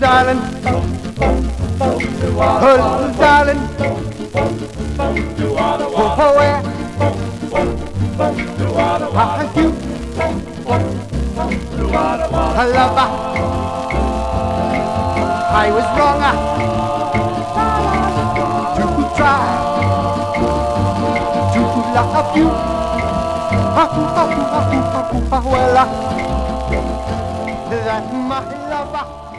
darling, oh darling, oh where are you, lover? I was wrong to try to love you. Well, that's my lover.